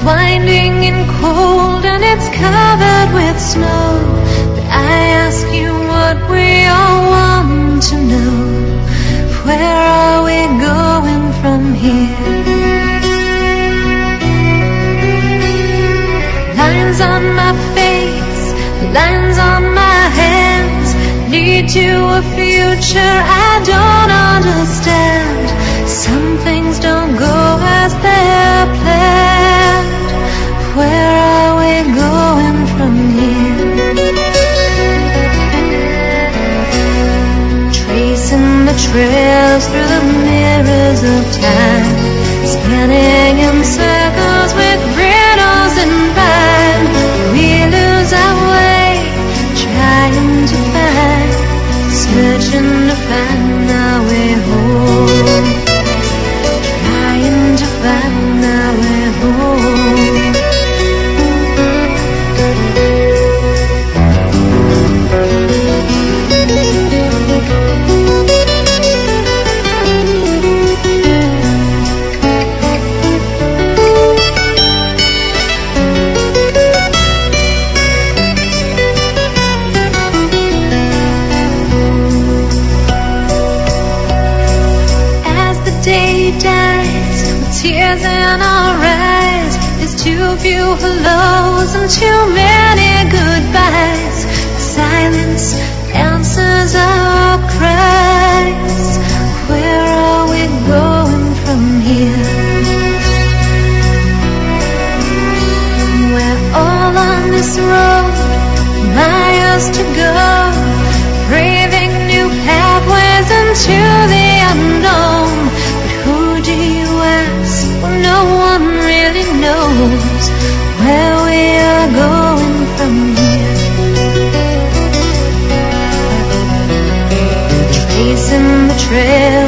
winding and cold, and it's covered with snow. But I ask you what we all want to know. Where are we going from here? Lines on my face, lines on my hands, lead to a future I don't understand. Some things don't go as they're planned. Where are we going from here? Tracing the trails through the mirrors of time, spinning in circles with riddles in mind. We lose our way, trying to find, searching to find our way home, trying to find our way home. Tears in our eyes, there's too few hellos and too many goodbyes. Silence answers our cries. Where are we going from here? We're all on this road, miles to go, braving new pathways into the unknown. But who do you ask? Well, no one really knows where we are going from here. Tracing the trail